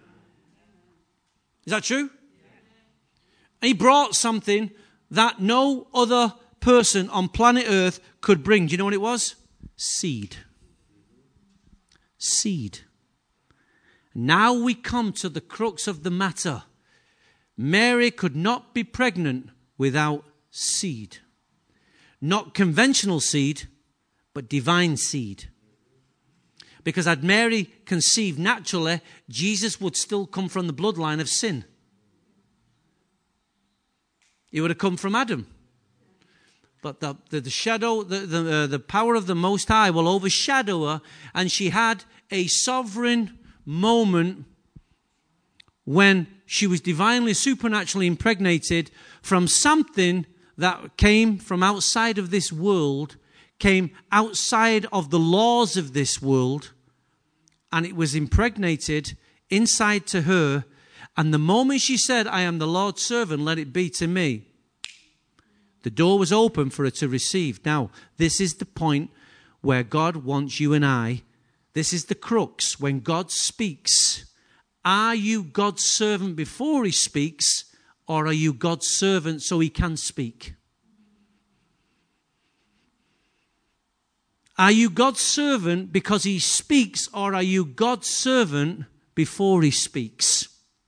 Is that true? He brought something that no other person on planet Earth could bring. Do you know what it was? Seed. Seed. Now we come to the crux of the matter. Mary could not be pregnant without seed. Not conventional seed, but divine seed. Because had Mary conceived naturally, Jesus would still come from the bloodline of sin. He would have come from Adam. But the shadow, the power of the Most High will overshadow her. And she had a sovereign moment when she was divinely, supernaturally impregnated from something that came from outside of this world, came outside of the laws of this world, and it was impregnated inside to her, And the moment she said, I am the Lord's servant, let it be to me, the door was open for her to receive. Now, this is the point where God wants you and I. This is the crux. When God speaks, are you God's servant before he speaks, or are you God's servant so he can speak? Are you God's servant because he speaks, or are you God's servant before he speaks?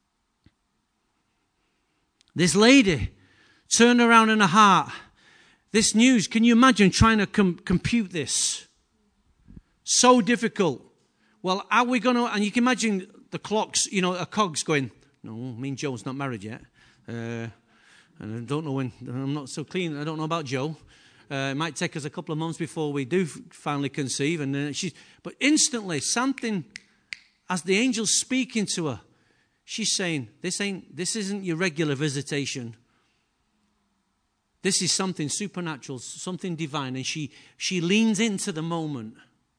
This lady turned around in her heart. This news, can you imagine trying to compute this? So difficult. Well, are we going to, and you can imagine the clocks, a cog's going, no, me and Joe's not married yet. And I don't know when, I'm not so clean, I don't know about Joe. It might take us a couple of months before we do finally conceive. But instantly, something, as the angel's speaking to her, she's saying, this isn't your regular visitation. This is something supernatural, something divine. And she leans into the moment.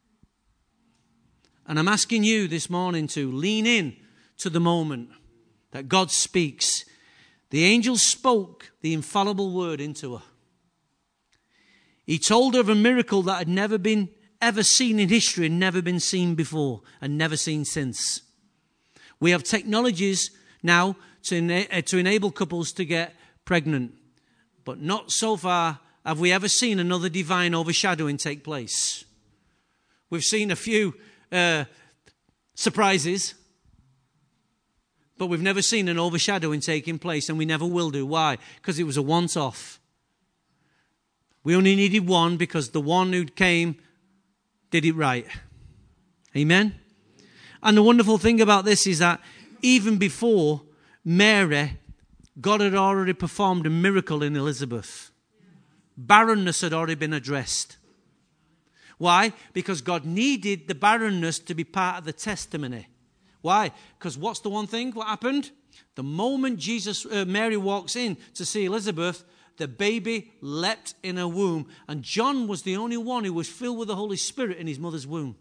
And I'm asking you this morning to lean in to the moment that God speaks. The angel spoke the infallible word into her. He told her of a miracle that had never been ever seen in history and never been seen before and never seen since. We have technologies now to enable couples to get pregnant. But not so far have we ever seen another divine overshadowing take place. We've seen a few surprises, but we've never seen an overshadowing taking place, and we never will do. Why? Because it was a once-off. We only needed one because the one who came did it right. Amen? And the wonderful thing about this is that even before Mary, God had already performed a miracle in Elizabeth. Barrenness had already been addressed. Why? Because God needed the barrenness to be part of the testimony. Why? Because what's the one thing? What happened? The moment Mary walks in to see Elizabeth, the baby leapt in her womb. And John was the only one who was filled with the Holy Spirit in his mother's womb.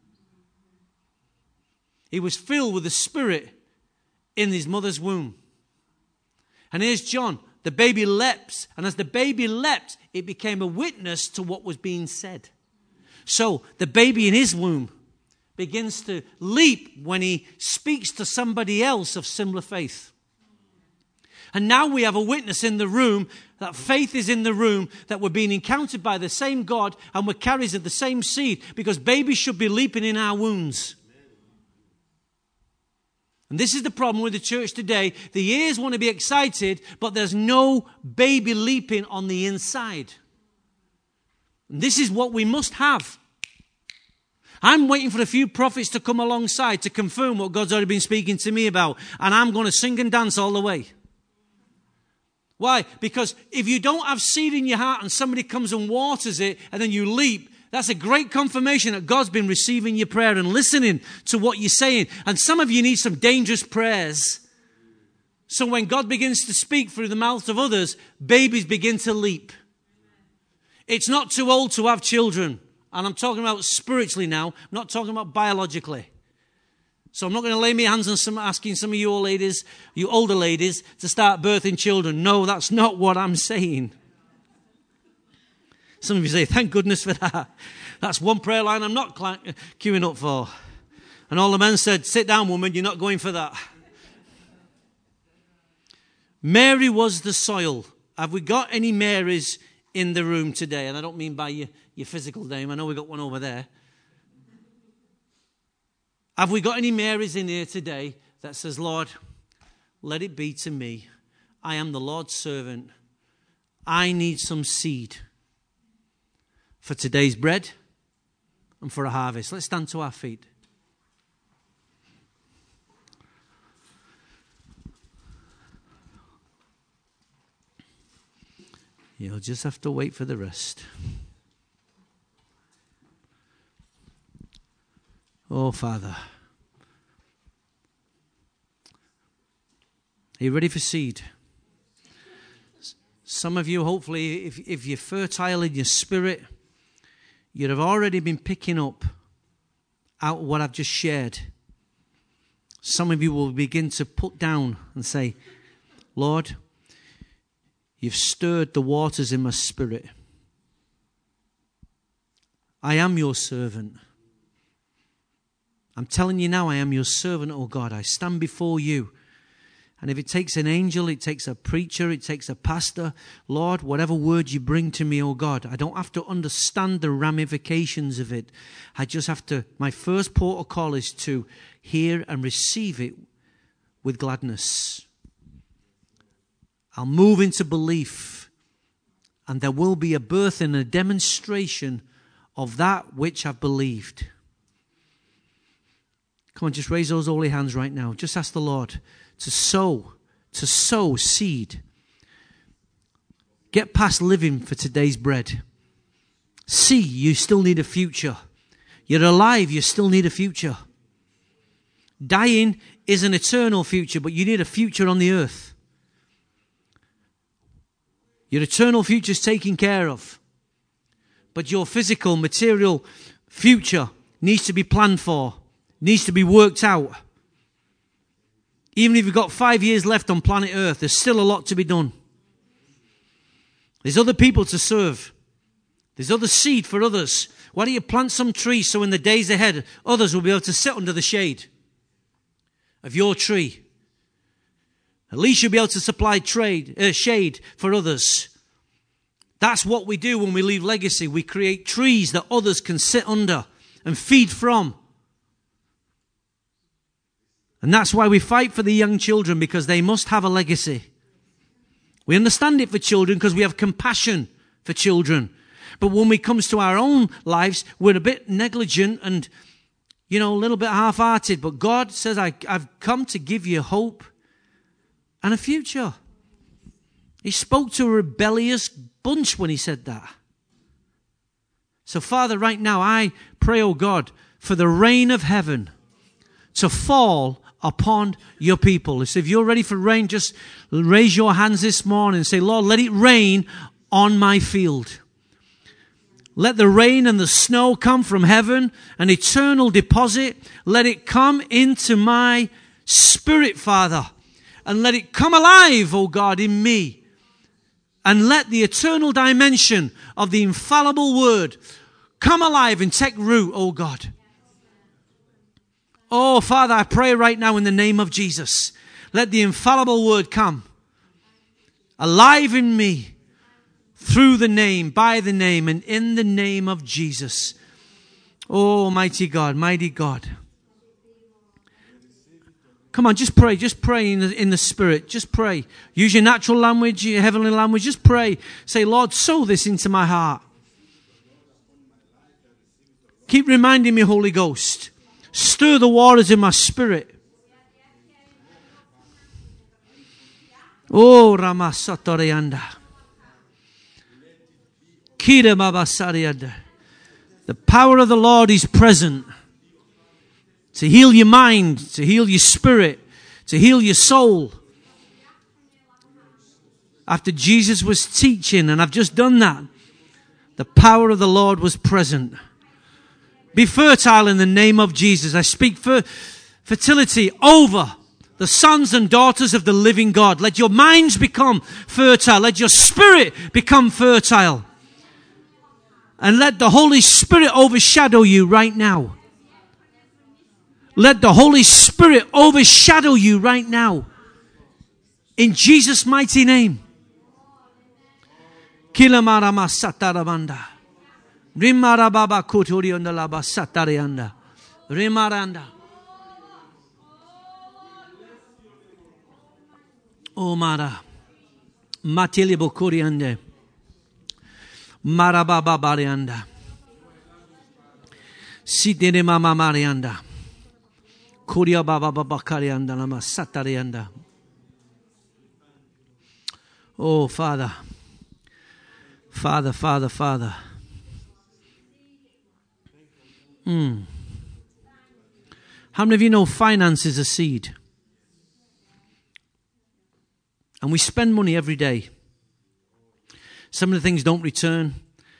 He was filled with the Spirit in his mother's womb. And here's John. The baby leapt. And as the baby leapt, it became a witness to what was being said. So the baby in his womb begins to leap when he speaks to somebody else of similar faith. And now we have a witness in the room, that faith is in the room, that we're being encountered by the same God and we're carriers of the same seed, because babies should be leaping in our wombs. And this is the problem with the church today. The ears want to be excited, but there's no baby leaping on the inside. And this is what we must have. I'm waiting for a few prophets to come alongside to confirm what God's already been speaking to me about. And I'm going to sing and dance all the way. Why? Because if you don't have seed in your heart and somebody comes and waters it and then you leap, that's a great confirmation that God's been receiving your prayer and listening to what you're saying. And some of you need some dangerous prayers. So when God begins to speak through the mouths of others, babies begin to leap. It's not too old to have children. And I'm talking about spiritually now. I'm not talking about biologically. So I'm not going to lay my hands on asking some of you old ladies, you older ladies, to start birthing children. No, that's not what I'm saying. Some of you say, thank goodness for that. That's one prayer line I'm not queuing up for. And all the men said, sit down, woman, you're not going for that. Mary was the soil. Have we got any Marys in the room today? And I don't mean by your physical name. I know we've got one over there. Have we got any Marys in here today that says, Lord, let it be to me. I am the Lord's servant. I need some seed for today's bread and for a harvest. Let's stand to our feet. You'll just have to wait for the rest. Oh, Father. Are you ready for seed? Some of you, hopefully, if you're fertile in your spirit, you'd have already been picking up out what I've just shared. Some of you will begin to put down and say, Lord, you've stirred the waters in my spirit. I am your servant. I'm telling you now, I am your servant, oh God. I stand before you. And if it takes an angel, it takes a preacher, it takes a pastor, Lord, whatever word you bring to me, oh God, I don't have to understand the ramifications of it. I just have to, my first protocol is to hear and receive it with gladness. I'll move into belief, and there will be a birth and a demonstration of that which I've believed. Come on, just raise those holy hands right now. Just ask the Lord to sow seed. Get past living for today's bread. See, you still need a future. You're alive, you still need a future. Dying is an eternal future, but you need a future on the earth. Your eternal future is taken care of. But your physical, material future needs to be planned for, needs to be worked out. Even if you've got 5 years left on planet Earth, there's still a lot to be done. There's other people to serve. There's other seed for others. Why don't you plant some trees so in the days ahead, others will be able to sit under the shade of your tree. At least you'll be able to supply shade for others. That's what we do when we leave legacy. We create trees that others can sit under and feed from. And that's why we fight for the young children, because they must have a legacy. We understand it for children because we have compassion for children. But when it comes to our own lives, we're a bit negligent and, a little bit half-hearted. But God says, I've come to give you hope and a future. He spoke to a rebellious bunch when he said that. So, Father, right now, I pray, oh God, for the rain of heaven to fall upon your people. So if you're ready for rain, just raise your hands this morning and say, Lord, let it rain on my field. Let the rain and the snow come from heaven, an eternal deposit. Let it come into my spirit, Father, and let it come alive, oh God, in me. And let the eternal dimension of the infallible word come alive and take root, oh God. Oh, Father, I pray right now in the name of Jesus. Let the infallible word come alive in me through the name, by the name, and in the name of Jesus. Oh, mighty God, mighty God. Come on, just pray in the Spirit. Just pray. Use your natural language, your heavenly language. Just pray. Say, Lord, sow this into my heart. Keep reminding me, Holy Ghost. Stir the waters in my spirit. Oh, Ramasatorianda. Kira Babasarianda. The power of the Lord is present to heal your mind, to heal your spirit, to heal your soul. After Jesus was teaching, and I've just done that, the power of the Lord was present. Be fertile in the name of Jesus. I speak for fertility over the sons and daughters of the living God. Let your minds become fertile. Let your spirit become fertile. And let the Holy Spirit overshadow you right now. Let the Holy Spirit overshadow you right now. In Jesus' mighty name. Kilamarama sataramanda. Rimarababa kuturianda laba satarianda. Rimaranda. O Mara. Matilibo kuriande. Marababa barianda. Sidene mama marianda. Kuria baba baba karianda lama satarianda. Oh, Father. Father, Father, Father. How many of you know finance is a seed? And we spend money every day. Some of the things don't return.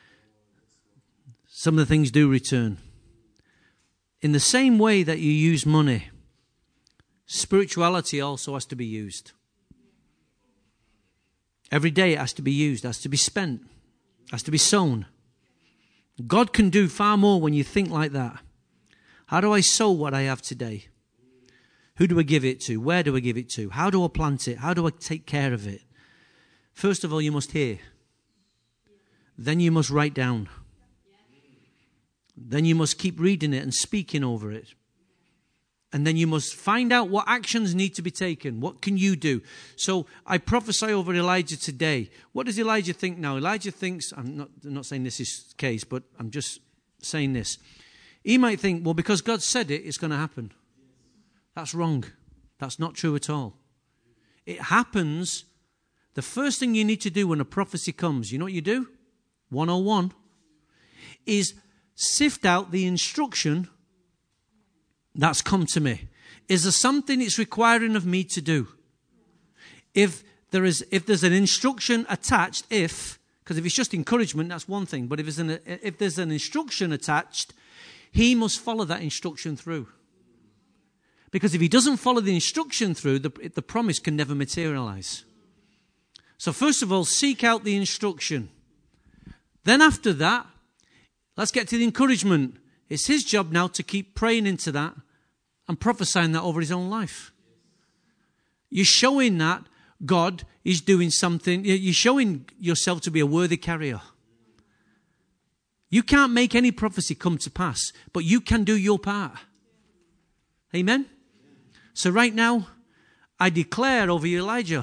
Some of the things do return. In the same way that you use money, spirituality also has to be used. Every day it has to be used, has to be spent, has to be sown. God can do far more when you think like that. How do I sow what I have today? Who do I give it to? Where do I give it to? How do I plant it? How do I take care of it? First of all, you must hear. Then you must write down. Then you must keep reading it and speaking over it. And then you must find out what actions need to be taken. What can you do? So I prophesy over Elijah today. What does Elijah think now? Elijah thinks, I'm not saying this is the case, but I'm just saying this. He might think, well, because God said it, it's going to happen. That's wrong. That's not true at all. It happens. The first thing you need to do when a prophecy comes, you know what you do? 101 is sift out the instruction that's come to me. Is there something it's requiring of me to do? If there's an instruction attached, because if it's just encouragement, that's one thing. But if there's an instruction attached, he must follow that instruction through. Because if he doesn't follow the instruction through, the promise can never materialize. So first of all, seek out the instruction. Then after that, let's get to the encouragement. It's his job now to keep praying into that and prophesying that over his own life. You're showing that God is doing something. You're showing yourself to be a worthy carrier. You can't make any prophecy come to pass, but you can do your part. Amen? So right now, I declare over you, Elijah.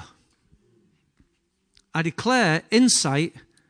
I declare insight.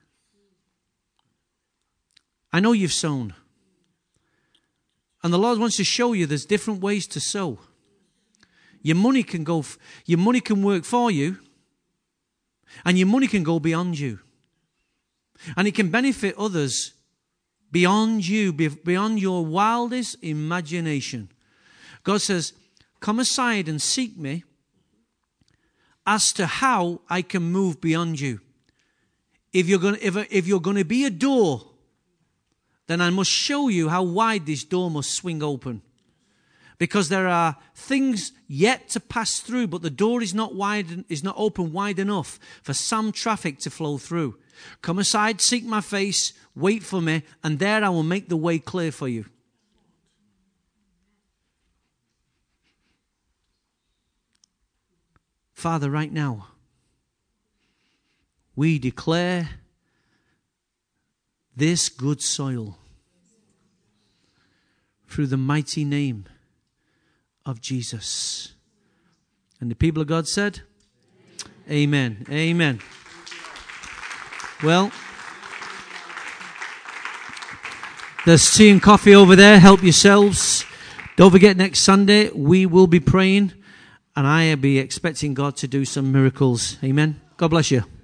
I know you've sown. And the Lord wants to show you there's different ways to sow. Your money can work for you, and your money can go beyond you. And it can benefit others beyond you, beyond your wildest imagination. God says, come aside and seek me as to how I can move beyond you. If you're going to be a door, then I must show you how wide this door must swing open. Because there are things yet to pass through, but the door is not open wide enough for some traffic to flow through. Come aside, seek my face, wait for me, and there I will make the way clear for you. Father, right now, we declare this good soil through the mighty name of Jesus. And the people of God said, Amen. Amen. Well, there's tea and coffee over there. Help yourselves. Don't forget, next Sunday we will be praying, and I will be expecting God to do some miracles. Amen. God bless you.